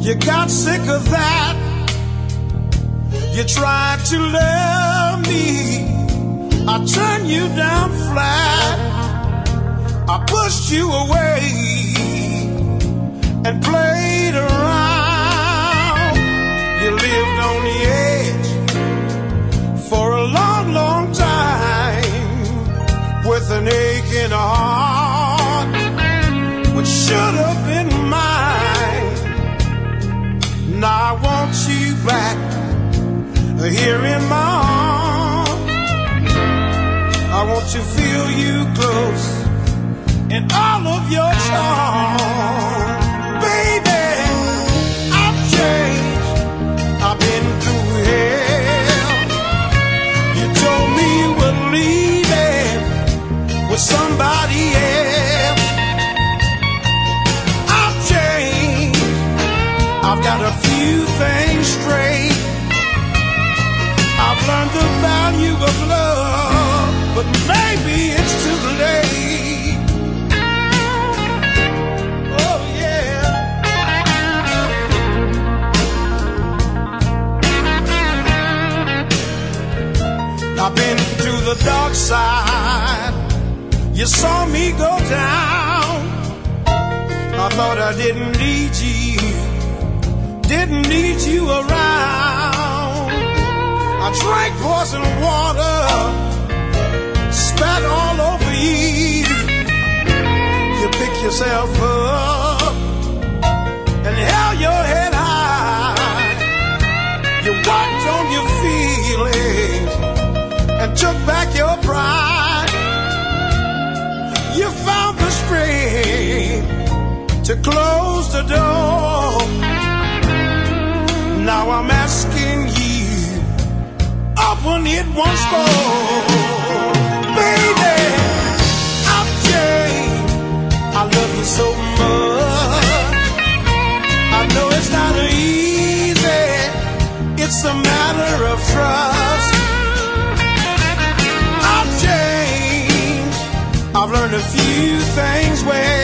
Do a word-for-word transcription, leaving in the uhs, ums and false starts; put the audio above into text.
You got sick of that. You tried to love me. I turned you down flat. I pushed you away and played around. You lived on the edge for a long, long time with an aching heart which should have been mine. Now I want you back here in my arms. I want to feel you close in all of your charm. Baby, I've changed. I've been through hell. You told me you were leaving with somebody else. I've changed. I've got a few things straight. I've learned the value of love, but maybe it's too late. Oh yeah. I've been to the dark side. You saw me go down. I thought I didn't need you, didn't need you around. I drank poison water, spat all over you. You pick yourself up and held your head high. You worked on your feelings and took back your pride. You found the strength to close the door. Now I'm asking you, open it once more. Baby, I've changed. I love you so much. I know it's not easy. It's a matter of trust. I've changed. I've learned a few things well.